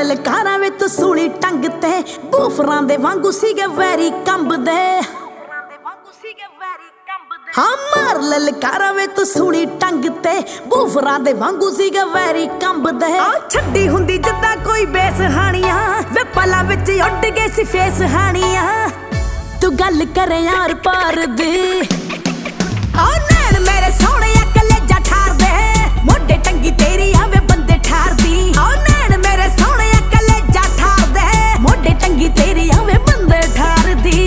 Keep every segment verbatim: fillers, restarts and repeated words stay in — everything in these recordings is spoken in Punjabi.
ਲਲਕਾਰਾਂ ਵੇ ਤੂੰ ਸੂਲੀ ਟੰਗ ਤੇ ਬੂਫਰਾਂ ਦੇ ਵਾਂਗੂ ਸੀਗੇ ਵੈਰੀ ਕੰਬਦੇ ਹਾਂ ਮਾਰ ਲਲਕਾਰਾਂ ਵੇ ਤੂੰ ਸੂਲੀ ਟੰਗ ਤੇ ਬੂਫਰਾਂ ਦੇ ਵਾਂਗੂ ਸੀਗੇ ਵੈਰੀ ਕੰਬਦੇ ਆ ਛੱਡੀ ਹੁੰਦੀ ਜਿੱਦਾਂ ਕੋਈ ਬੇਸਹਾਣੀਆਂ ਵੇ ਪਲਾਂ ਵਿੱਚ ਉੱਡ ਗਏ ਸੀ ਫੇਸ ਹਾਣੀਆਂ ਤੂੰ ਗੱਲ ਕਰੇ ਯਾਰ ਪਾਰ ਦੀ ਆ ਨੈਣ ਮੇਰੇ ਸੋਹਣਿਆ ਕਲੇਜਾ ਠਾਰਦੇ ਮੋਢੇ ਟੰਗੀ ਤੇਰੀ ਆਵੇ ਬੰਦੇ ਠਾਰਦੀ ਆ ਨੈਣ ਮੇਰੇ ਸੋਹਣਿਆ ਕਲੇਜਾ ਠਾਰਦੇ ਮੋਢੇ ਟੰਗੀ ਤੇਰੀ ਆਵੇ ਬੰਦੇ ਠਾਰਦੀ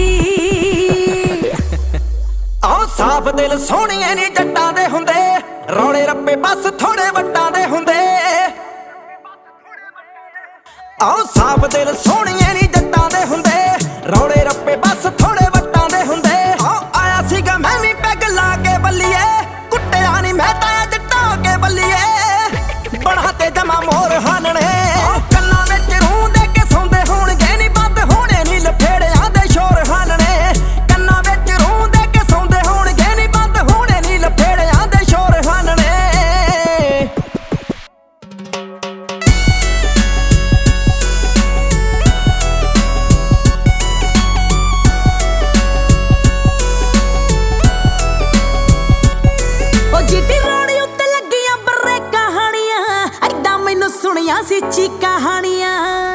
ਆ ਸਾਫ ਦਿਲ ਸੋਹਣੀਏ ਨੀ ਜੱਟਾਂ ਦੇ ਹੁੰਦੇ ਰੌਲੇ ਰੱਪੇ ਬਸ ਥੋੜੇ ਵੱਟਾਂ ਦੇ ਹੁੰਦੇ ਆ ਸਾਫ ਦਿਲ ਸੋਹਣੀਏ ਨੀ ਜੱਟਾਂ ਦੇ ਹੁੰਦੇ ਰੌਲੇ ਰੱਪੇ ਬਸ ਥੋੜੇ ਵੱਟਾਂ ਦੇ ਹੁੰਦੇ ਆ ਆਇਆ ਸੀਗਾ ਮੈਂ ਵੀ ਪੈਗ ਲਾ ਕੇ ਬੱਲੀਏ ਕੁੱਟਿਆ ਨੀ ਮੈਂ ਤਾਂ ਜੱਟਾਂ ਕੇ ਬੱਲੀਏ ਬਣਾ ਤੇ ਜਮਾ ਮੋਰ ਹਾਨਣੇ ਕੰਨਾਂ ਵਿੱਚ ਰੂੰ ਦੇ ਕੇ ਸੌਂਦੇ ਹੋਣਗੇ ਨੀ ਬੰਦ ਹੋਣੇ ਨੀ ਲਫੇੜਿਆਂ ਦੇ ਸ਼ੋਰ ਹਾਨਣੇ ਕੰਨਾਂ ਵਿੱਚ ਰੂੰ ਦੇ ਕੇ ਸੌਂਦੇ ਹੋਣਗੇ ਨੀ ਬੰਦ ਹੋਣੇ ਨੀ ਲਫੇੜਿਆਂ ਦੇ ਸ਼ੋਰ ਹਾਨਣੇ ਸੁਣੀਆਂ ਸੀ ਚੀਕਾਂ ਹਾਣੀਆਂ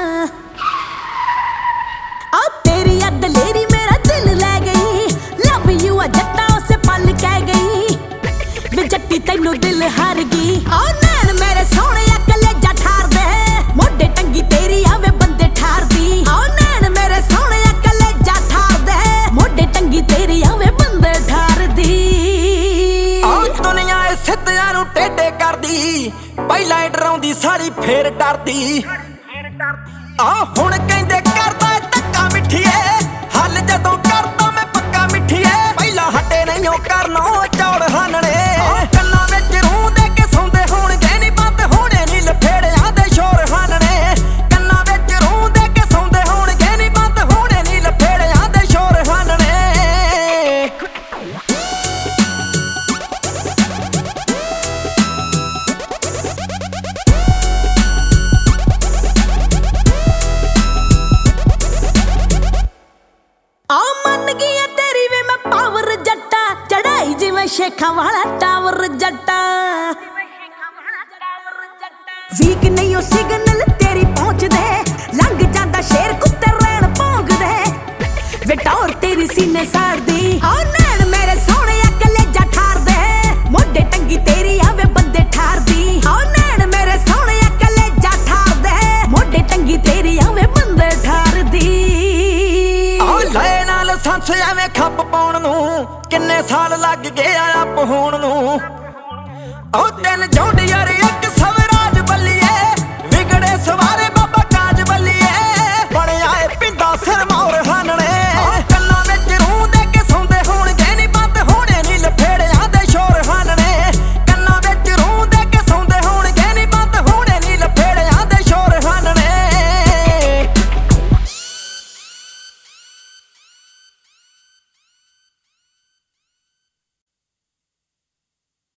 ਆ ਤੇਰੀ ਅੱਡ ਲੇਰੀ ਮੇਰਾ ਦਿਲ ਲੈ ਗਈ ਲਵ ਯੂ ਆ ਜੱਟਾਂ ਉਸੇ ਪਲ ਕਹਿ ਗਈ ਵੇ ਜੱਟੀ ਤੈਨੂੰ ਦਿਲ ਹਾਰ ਗਈ ਆ ਨੈਣ ਮੇਰੇ ਸੋਹਣਿਆ ਕਲੇਜਾ ਠਾਰਦੇ ਮੋਢੇ ਟੰਗੀ ਤੇਰੀ ਆਵੇ ਬੰਦੇ ਠਾਰਦੀ ਆ ਨੈਣ ਮੇਰੇ ਸੋਹਣਿਆ ਕਲੇਜਾ ਠਾਰਦੇ ਮੋਢੇ ਟੰਗੀ ਤੇਰੀ ਆਵੇ ਬੰਦੇ ਠਾਰਦੀ ਆ ਦੁਨੀਆ ਇਹ ਸਿੱਧਿਆਂ ਨੂੰ ਟੇਢੇ ਕਰਦੀ ਪਹਿਲਾਂ ਡਰਾਉਂਦੀ ਸਾਰੀ ਫੇਰ ਡਰਦੀ ਆ ਹੁਣ ਕਹਿੰਦੇ ਕਰਦਾ ਧੱਕਾ ਮਿੱਠੀਏ ਹੱਲ ਜਦੋਂ ਕਰਦਾ ਮੈਂ ਪੱਕਾ ਮਿੱਠੀਏ ਪਹਿਲਾਂ ਹਟੇ ਨਹੀਂ ਉਹ ਕਰਨੋਂ ਚੌੜ ਹਾਨਣੇ ਕੰਨਾਂ ਵਿੱਚ ਰੂੰ ਦੇ ਕੇ ਸੌਂਦੇ ਹੋਣਗੇ ਨੀ ਬੰਦ ਹੋਣੇ ਨੀ ਲਫੇੜਿਆਂ ਦੇ ਸ਼ੋਰ ਹਾਨਣੇ ਕੰਨਾਂ ਵਿੱਚ ਰੂੰ ਦੇ ਕੇ ਸੌਂਦੇ ਹੋਣਗੇ ਨੀ ਬੰਦ ਹੋਣੇ ਨੀ ਲਫੇੜਿਆਂ ਦੇ ਸ਼ੋਰ ਹਾਨਣੇ ਸ਼ੇਖਾਂ ਵਾਲਾ ਟਾਵਰ ਜੱਟਾ ਵੀਕ ਨਹੀਂ ਉਹ ਸਿਗਨਲ ਤੇਰੀ ਪਹੁੰਚਦੇ ਲੰਘ ਜਾਂਦਾ ਸ਼ੇਰ ਕੁੱਤੇ ਰੈਣ ਭੌਂਕਦੇ ਵੇ ਟੌਰ ਤੇਰੀ ਸੀਨੇ ਸਾੜਦੀ ਆ ਨੈਣ ਮੇਰੇ ਸੋਹਣਿਆ ਕਲੇਜਾ ਠਾਰਦੇ ਮੋਢੇ ਟੰਗੀ ਤੇਰੀ ਆਵੇ ਬੰਦੇ ਠਾਰਦੀ ਆ ਨੈਣ ਮੇਰੇ ਸੋਹਣਿਆ ਕਲੇਜਾ ਠਾਰਦੇ ਮੋਢੇ ਟੰਗੀ ਤੇਰੀ ਆਵੇ ਬੰਦੇ ਠਾਰਦੀ ਆ ਲੈ ਨਾਲ ਸੰਸ ਐਵੇਂ ਖੱਪ ਪਾਉਣ ਨੂੰ ਕਿੰਨੇ ਸਾਲ ਲੱਗ ਗਏ ਆਪ ਹੋਣ ਨੂੰ ਉਹ ਦਿਨ ਜੋੜ ਯਾਰ